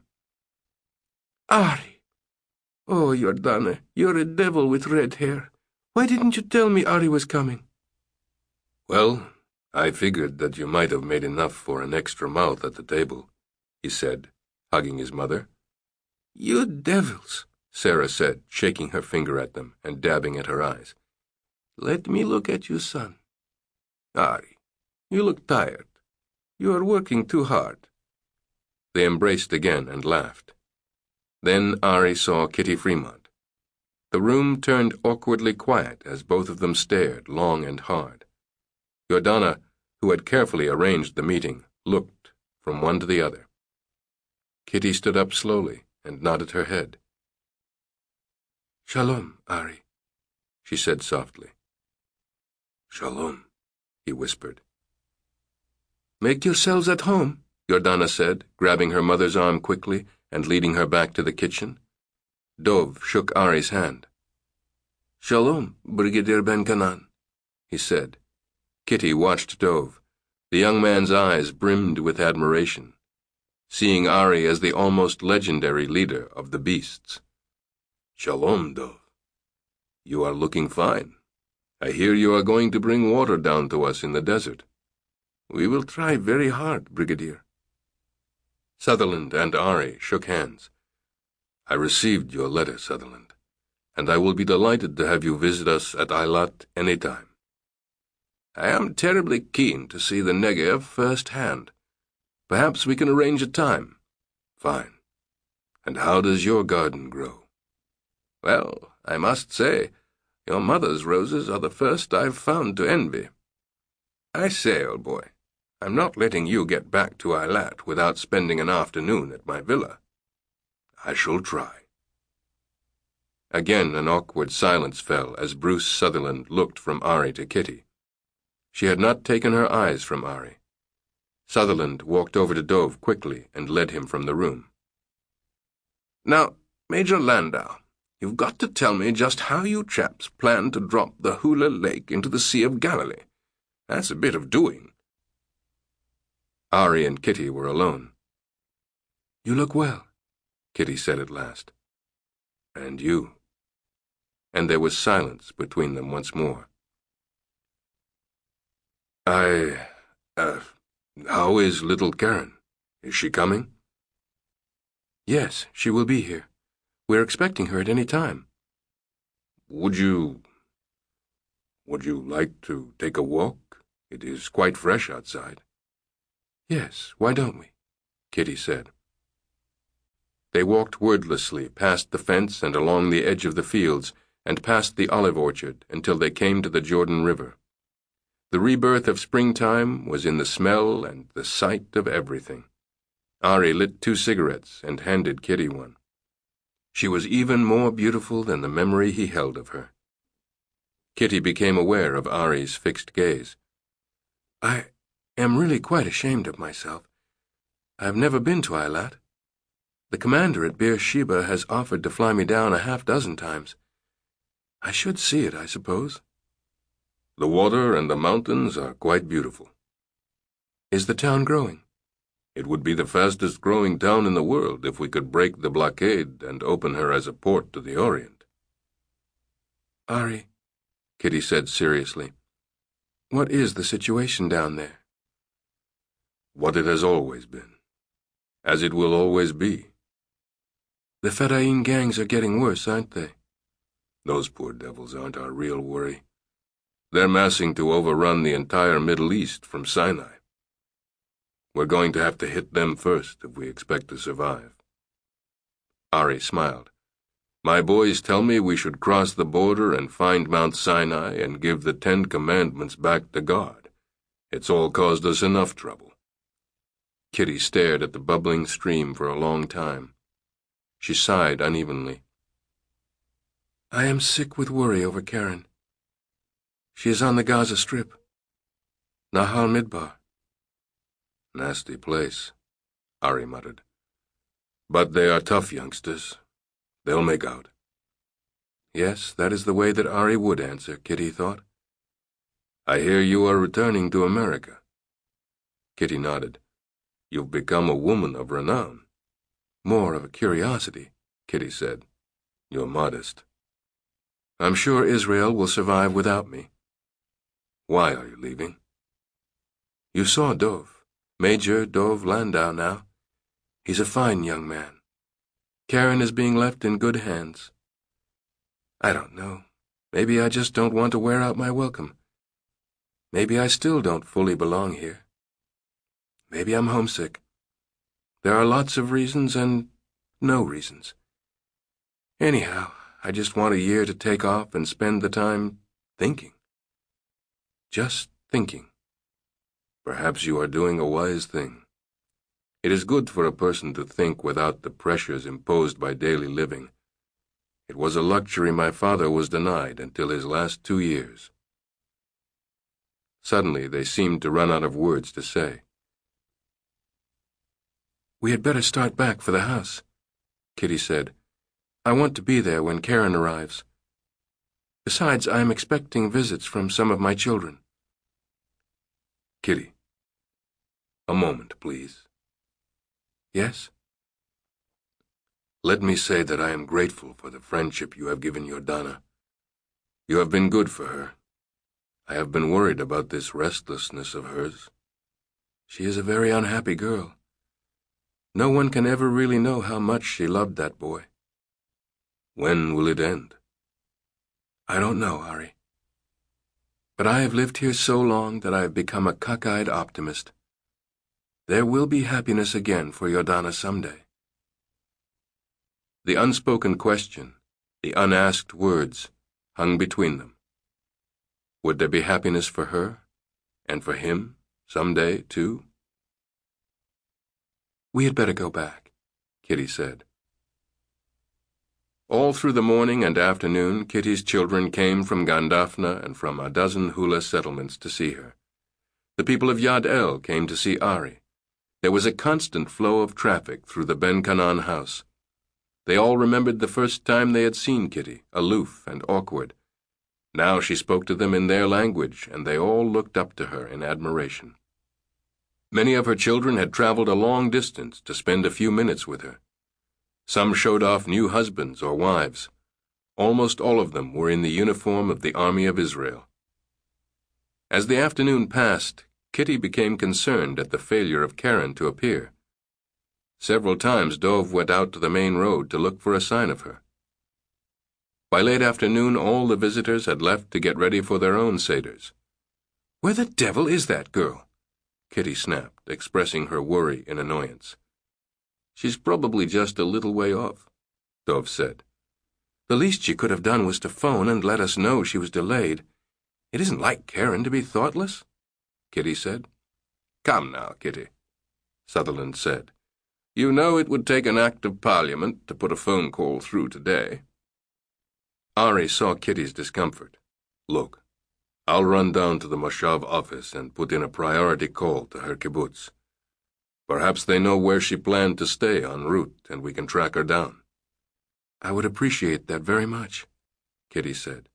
Ari! Oh, Jordana, you're a devil with red hair. Why didn't you tell me Ari was coming? Well, I figured that you might have made enough for an extra mouth at the table, he said, hugging his mother. You devils, Sarah said, shaking her finger at them and dabbing at her eyes. Let me look at you, son. Ari, you look tired. You are working too hard. They embraced again and laughed. Then Ari saw Kitty Fremont. The room turned awkwardly quiet as both of them stared long and hard. Jordana, who had carefully arranged the meeting, looked from one to the other. Kitty stood up slowly and nodded her head. "Shalom, Ari," she said softly. "Shalom," he whispered. "Make yourselves at home," Jordana said, grabbing her mother's arm quickly and leading her back to the kitchen. Dov shook Ari's hand. "Shalom, Brigadier Ben-Kanan," he said. Kitty watched Dov. The young man's eyes brimmed with admiration, seeing Ari as the almost legendary leader of the beasts. "Shalom, Dov. You are looking fine. I hear you are going to bring water down to us in the desert." "We will try very hard, Brigadier." Sutherland and Ari shook hands. "I received your letter, Sutherland, and I will be delighted to have you visit us at Eilat any time." "I am terribly keen to see the Negev firsthand. Perhaps we can arrange a time." "Fine. And how does your garden grow?" "Well, I must say, your mother's roses are the first I've found to envy. I say, old boy, I'm not letting you get back to Eilat without spending an afternoon at my villa." "I shall try." Again an awkward silence fell as Bruce Sutherland looked from Ari to Kitty. She had not taken her eyes from Ari. Sutherland walked over to Dov quickly and led him from the room. "Now, Major Landau, you've got to tell me just how you chaps plan to drop the Hula Lake into the Sea of Galilee. That's a bit of doing." Ari and Kitty were alone. "You look well," Kitty said at last. "And you." And there was silence between them once more. I, uh, how is little Karen? Is she coming?" "Yes, she will be here. We're expecting her at any time." Would you, would you like to take a walk? It is quite fresh outside." "Yes, why don't we?" Kitty said. They walked wordlessly past the fence and along the edge of the fields and past the olive orchard until they came to the Jordan River. The rebirth of springtime was in the smell and the sight of everything. Ari lit two cigarettes and handed Kitty one. She was even more beautiful than the memory he held of her. Kitty became aware of Ari's fixed gaze. "I am really quite ashamed of myself. I have never been to Eilat. The commander at Beersheba has offered to fly me down a half dozen times. I should see it, I suppose." "The water and the mountains are quite beautiful." "Is the town growing?" "It would be the fastest growing town in the world if we could break the blockade and open her as a port to the Orient." "Ari," Kitty said seriously, "what is the situation down there?" "What it has always been. As it will always be." "The Fedayeen gangs are getting worse, aren't they?" "Those poor devils aren't our real worry. They're massing to overrun the entire Middle East from Sinai. We're going to have to hit them first if we expect to survive." Ari smiled. "My boys tell me we should cross the border and find Mount Sinai and give the Ten Commandments back to God. It's all caused us enough trouble." Kitty stared at the bubbling stream for a long time. She sighed unevenly. "I am sick with worry over Karen. She is on the Gaza Strip. Nahal Midbar." "Nasty place," Ari muttered. "But they are tough youngsters. They'll make out." Yes, that is the way that Ari would answer, Kitty thought. "I hear you are returning to America." Kitty nodded. "You've become a woman of renown." "More of a curiosity," Kitty said. "You're modest." "I'm sure Israel will survive without me." "Why are you leaving?" "You saw Dov. Major Dov Landau now. He's a fine young man. Karen is being left in good hands. I don't know. Maybe I just don't want to wear out my welcome. Maybe I still don't fully belong here. Maybe I'm homesick. There are lots of reasons and no reasons. Anyhow, I just want a year to take off and spend the time thinking. Just thinking. Perhaps you are doing a wise thing. It is good for a person to think without the pressures imposed by daily living. It was a luxury my father was denied until his last two years. Suddenly, they seemed to run out of words to say. We had better start back for the house, Kitty said. I want to be there when Karen arrives. Besides, I am expecting visits from some of my children. Kitty, a moment, please. Yes? Let me say that I am grateful for the friendship you have given your Dana. You have been good for her. I have been worried about this restlessness of hers. She is a very unhappy girl. No one can ever really know how much she loved that boy. When will it end? I don't know, Ari. But I have lived here so long that I have become a cockeyed optimist. There will be happiness again for your Dana someday. The unspoken question, the unasked words, hung between them. Would there be happiness for her, and for him, someday, too? We had better go back, Kitty said. All through the morning and afternoon, Kitty's children came from Gandafna and from a dozen Hula settlements to see her. The people of Yad El came to see Ari. There was a constant flow of traffic through the Ben Canaan house. They all remembered the first time they had seen Kitty, aloof and awkward. Now she spoke to them in their language, and they all looked up to her in admiration. Many of her children had traveled a long distance to spend a few minutes with her. Some showed off new husbands or wives. Almost all of them were in the uniform of the Army of Israel. As the afternoon passed, Kitty became concerned at the failure of Karen to appear. Several times Dov went out to the main road to look for a sign of her. By late afternoon, all the visitors had left to get ready for their own seders. "Where the devil is that girl?" Kitty snapped, expressing her worry and annoyance. "She's probably just a little way off," Dov said. "The least she could have done was to phone and let us know she was delayed. It isn't like Karen to be thoughtless," Kitty said. "Come now, Kitty," Sutherland said. "You know it would take an act of parliament to put a phone call through today." Ari saw Kitty's discomfort. "Look, I'll run down to the Moshav office and put in a priority call to her kibbutz. Perhaps they know where she planned to stay en route, and we can track her down." "I would appreciate that very much," Kitty said.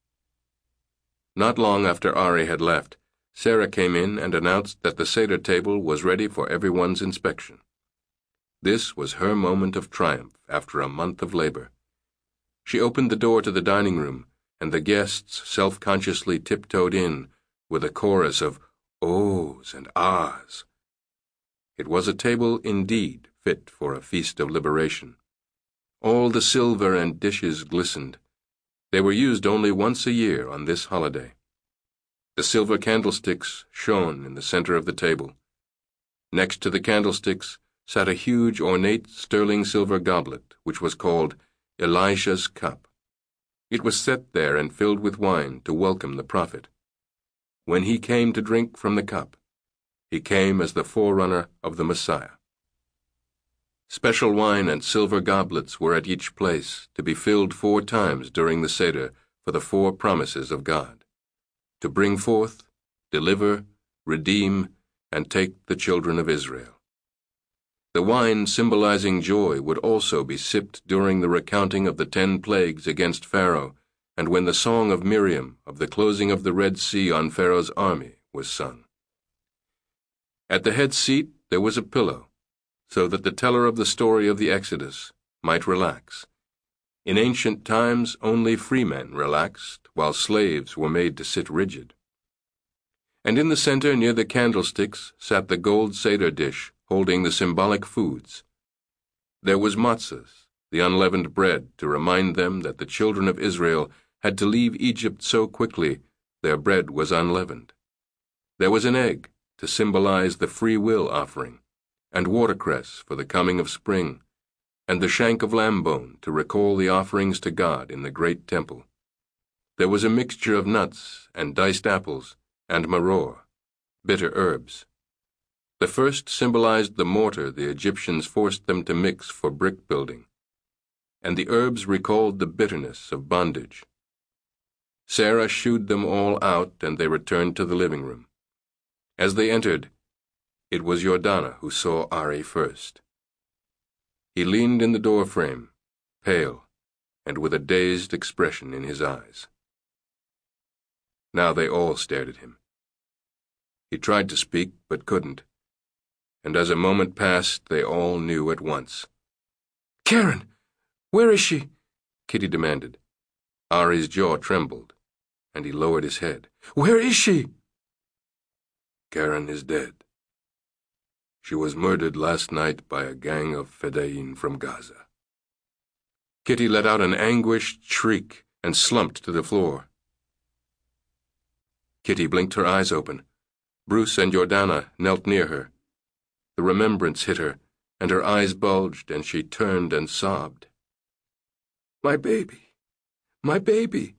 Not long after Ari had left, Sarah came in and announced that the Seder table was ready for everyone's inspection. This was her moment of triumph after a month of labor. She opened the door to the dining room, and the guests self-consciously tiptoed in with a chorus of ohs and ahs. It was a table indeed fit for a feast of liberation. All the silver and dishes glistened. They were used only once a year on this holiday. The silver candlesticks shone in the center of the table. Next to the candlesticks sat a huge ornate sterling silver goblet, which was called Elisha's cup. It was set there and filled with wine to welcome the prophet. When he came to drink from the cup, he came as the forerunner of the Messiah. Special wine and silver goblets were at each place, to be filled four times during the Seder for the four promises of God: to bring forth, deliver, redeem, and take the children of Israel. The wine symbolizing joy would also be sipped during the recounting of the ten plagues against Pharaoh, and when the song of Miriam of the closing of the Red Sea on Pharaoh's army was sung. At the head seat there was a pillow, so that the teller of the story of the Exodus might relax. In ancient times only freemen relaxed, while slaves were made to sit rigid. And in the center near the candlesticks sat the gold Seder dish holding the symbolic foods. There was matzahs, the unleavened bread, to remind them that the children of Israel had to leave Egypt so quickly their bread was unleavened. There was an egg to symbolize the free will offering, and watercress for the coming of spring, and the shank of lamb bone to recall the offerings to God in the great temple. There was a mixture of nuts and diced apples and maror, bitter herbs. The first symbolized the mortar the Egyptians forced them to mix for brick building, and the herbs recalled the bitterness of bondage. Sarah shooed them all out, and they returned to the living room. As they entered, it was Jordana who saw Ari first. He leaned in the doorframe, pale, and with a dazed expression in his eyes. Now they all stared at him. He tried to speak, but couldn't, and as a moment passed, they all knew at once. "Karen, where is she?" Kitty demanded. Ari's jaw trembled, and he lowered his head. "Where is she?" "Karen is dead. She was murdered last night by a gang of Fedayeen from Gaza." Kitty let out an anguished shriek and slumped to the floor. Kitty blinked her eyes open. Bruce and Jordana knelt near her. The remembrance hit her, and her eyes bulged, and she turned and sobbed. "My baby! My baby!"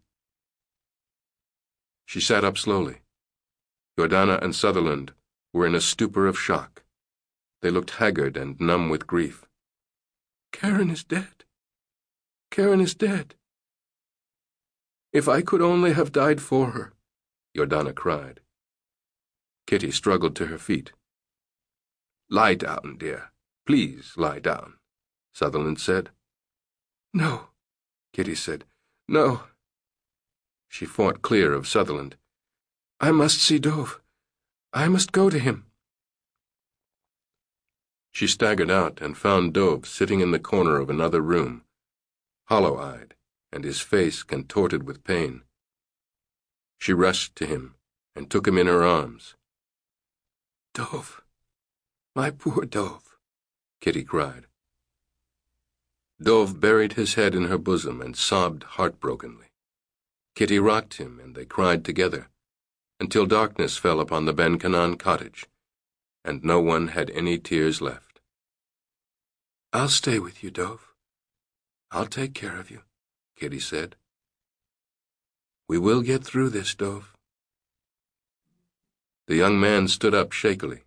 She sat up slowly. Jordana and Sutherland were in a stupor of shock. They looked haggard and numb with grief. "Karen is dead. Karen is dead. If I could only have died for her," Jordana cried. Kitty struggled to her feet. "Lie down, dear. Please lie down," Sutherland said. "No," Kitty said. "No." She fought clear of Sutherland. "I must see Dove. I must go to him." She staggered out and found Dove sitting in the corner of another room, hollow-eyed, and his face contorted with pain. She rushed to him and took him in her arms. "Dove, my poor Dove," Kitty cried. Dove buried his head in her bosom and sobbed heartbrokenly. Kitty rocked him, and they cried together, until darkness fell upon the Ben Canaan cottage, and no one had any tears left. "I'll stay with you, Dove. I'll take care of you," Kitty said. "We will get through this, Dove." The young man stood up shakily.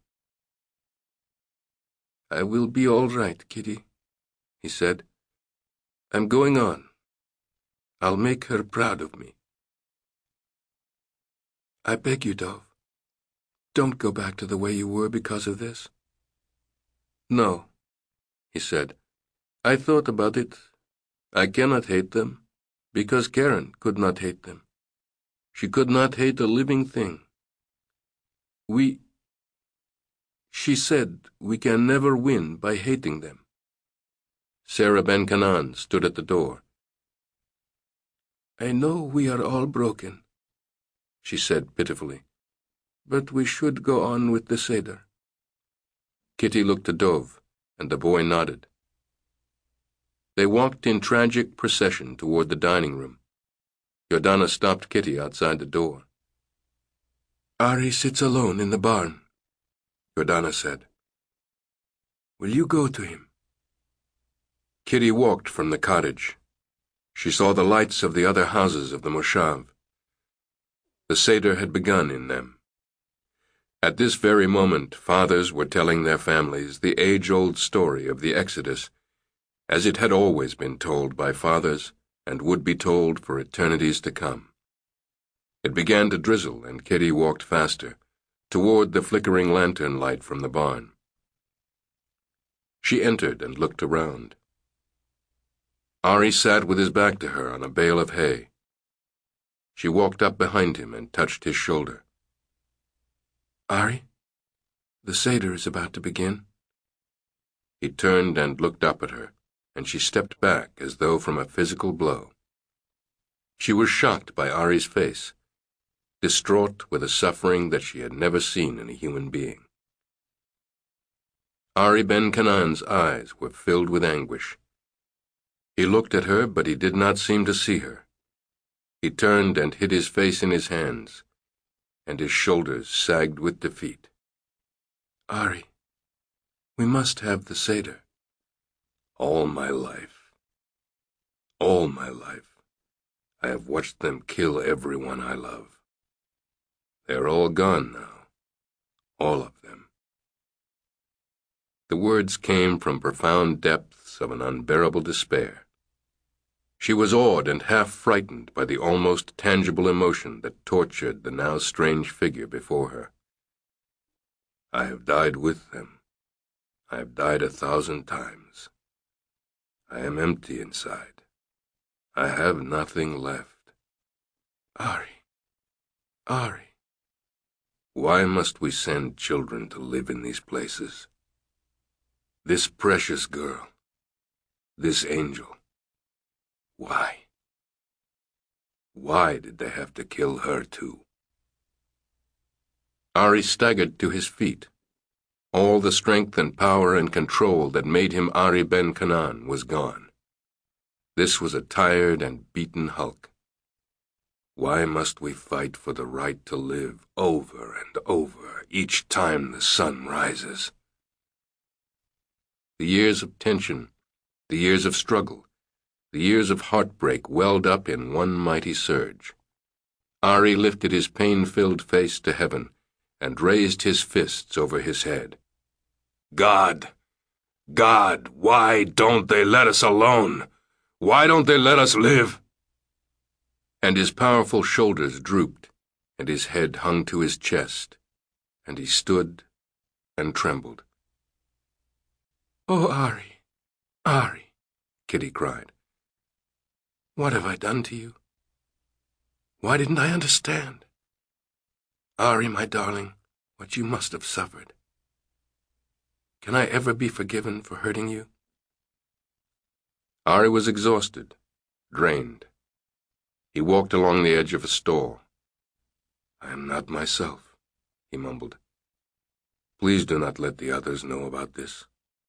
"I will be all right, Kitty," he said. "I'm going on. I'll make her proud of me. I beg you, Dove, don't go back to the way you were because of this." "No," he said. "I thought about it. I cannot hate them, because Karen could not hate them. She could not hate a living thing. We... She said we can never win by hating them." Sarah Ben Canaan stood at the door. "I know we are all broken," she said pitifully, "but we should go on with the Seder." Kitty looked to Dove, and the boy nodded. They walked in tragic procession toward the dining room. Jordana stopped Kitty outside the door. "Ari sits alone in the barn," Jordana said. "Will you go to him?" Kitty walked from the cottage. She saw the lights of the other houses of the Moshav. The Seder had begun in them. At this very moment, fathers were telling their families the age-old story of the Exodus, as it had always been told by fathers and would be told for eternities to come. It began to drizzle, and Kitty walked faster, toward the flickering lantern light from the barn. She entered and looked around. Ari sat with his back to her on a bale of hay. She walked up behind him and touched his shoulder. "Ari, the Seder is about to begin." He turned and looked up at her, and she stepped back as though from a physical blow. She was shocked by Ari's face, distraught with a suffering that she had never seen in a human being. Ari Ben Canaan's eyes were filled with anguish. He looked at her, but he did not seem to see her. He turned and hid his face in his hands, and his shoulders sagged with defeat. Ari, we must have the Seder. All my life, all my life, I have watched them kill everyone I love. They're all gone now, all of them. The words came from profound depths of an unbearable despair. She was awed and half frightened by the almost tangible emotion that tortured the now strange figure before her. I have died with them. I have died a thousand times. I am empty inside. I have nothing left. Ari, Ari. Why must we send children to live in these places? This precious girl, this angel, why? Why did they have to kill her too? Ari staggered to his feet. All the strength and power and control that made him Ari Ben Canaan was gone. This was a tired and beaten Hulk. Why must we fight for the right to live over and over each time the sun rises? The years of tension, the years of struggle, the years of heartbreak welled up in one mighty surge. Ari lifted his pain-filled face to heaven and raised his fists over his head. God! God, why don't they let us alone? Why don't they let us live? And his powerful shoulders drooped, and his head hung to his chest, and he stood and trembled. Oh, Ari, Ari, Kitty cried. What have I done to you? Why didn't I understand? Ari, my darling, what you must have suffered. Can I ever be forgiven for hurting you? Ari was exhausted, drained. He walked along the edge of a stall. I am not myself, he mumbled. Please do not let the others know about this.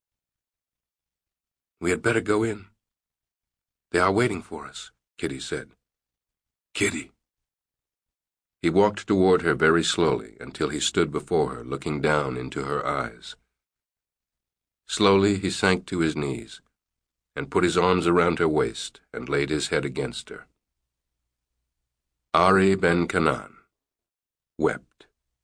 We had better go in. They are waiting for us, Kitty said. Kitty. He walked toward her very slowly until he stood before her, looking down into her eyes. Slowly he sank to his knees and put his arms around her waist and laid his head against her. Ari Ben Canaan wept.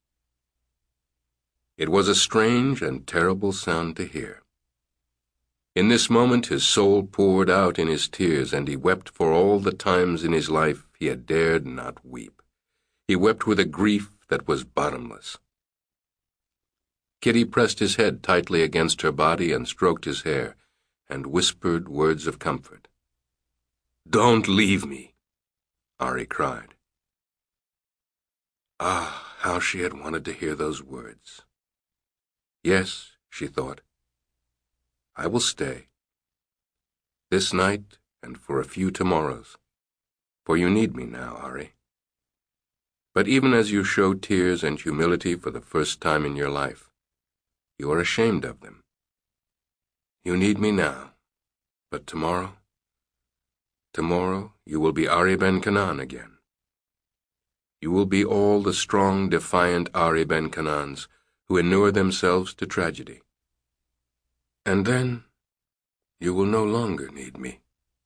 It was a strange and terrible sound to hear. In this moment his soul poured out in his tears, and he wept for all the times in his life he had dared not weep. He wept with a grief that was bottomless. Kitty pressed his head tightly against her body and stroked his hair, and whispered words of comfort. Don't leave me, Ari cried. Ah, how she had wanted to hear those words. Yes, she thought, I will stay. This night and for a few tomorrows, for you need me now, Ari. But even as you show tears and humility for the first time in your life, you are ashamed of them. You need me now, but tomorrow, tomorrow you will be Ari Ben Canaan again. You will be all the strong, defiant Ari Ben Canaans who inure themselves to tragedy. And then you will no longer need me.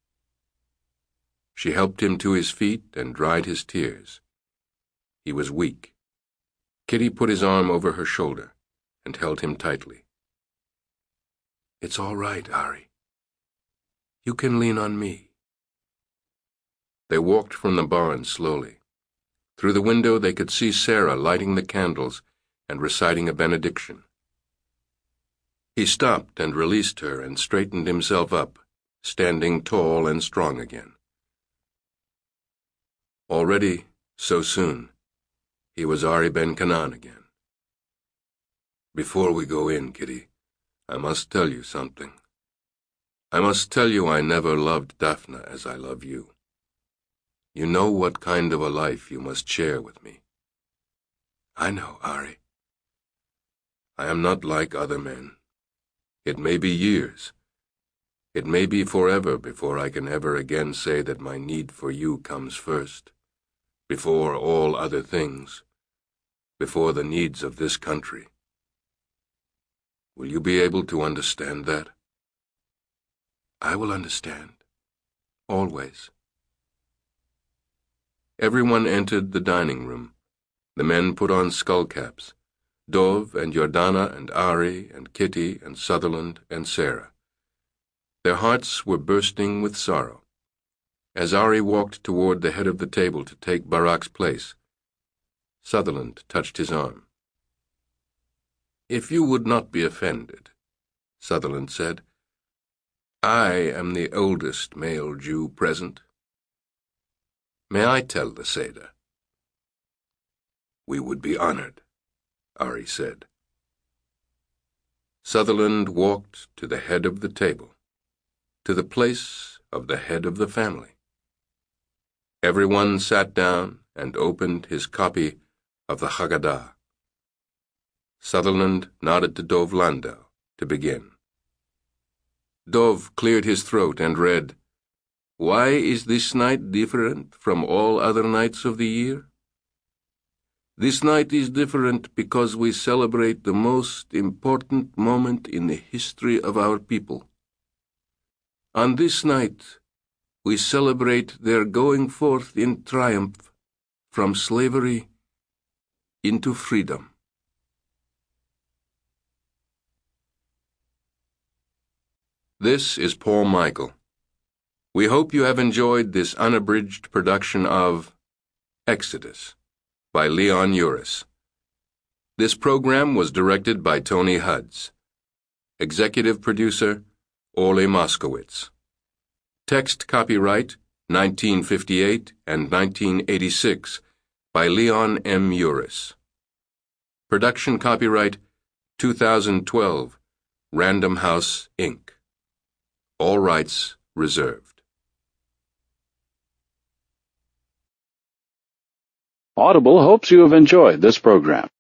She helped him to his feet and dried his tears. He was weak. Kitty put his arm over her shoulder and held him tightly. It's all right, Ari. You can lean on me. They walked from the barn slowly. Through the window they could see Sarah lighting the candles and reciting a benediction. He stopped and released her and straightened himself up, standing tall and strong again. Already, so soon, he was Ari Ben Canaan again. Before we go in, Kitty, I must tell you something. I must tell you I never loved Daphne as I love you. You know what kind of a life you must share with me. I know, Ari. I am not like other men. It may be years. It may be forever before I can ever again say that my need for you comes first, before all other things. before the needs of this country. Will you be able to understand that? I will understand. Always. Everyone entered the dining room. The men put on skullcaps. Dov and Jordana and Ari and Kitty and Sutherland and Sarah. Their hearts were bursting with sorrow. As Ari walked toward the head of the table to take Barak's place, Sutherland touched his arm. "If you would not be offended," Sutherland said, "I am the oldest male Jew present. May I tell the Seder?" "We would be honored," Ari said. Sutherland walked to the head of the table, to the place of the head of the family. Everyone sat down and opened his copy of the Haggadah. Sutherland nodded to Dov Landau to begin. Dov cleared his throat and read, "Why is this night different from all other nights of the year? This night is different because we celebrate the most important moment in the history of our people. On this night, we celebrate their going forth in triumph from slavery into freedom." This is Paul Michael. We hope you have enjoyed this unabridged production of Exodus by Leon Uris. This program was directed by Tony Hudds. Executive producer, Ole Moskowitz. Text copyright nineteen fifty-eight and nineteen eighty-six by Leon M. Uris. Production copyright two thousand twelve, Random House, Incorporated. All rights reserved. Audible hopes you have enjoyed this program.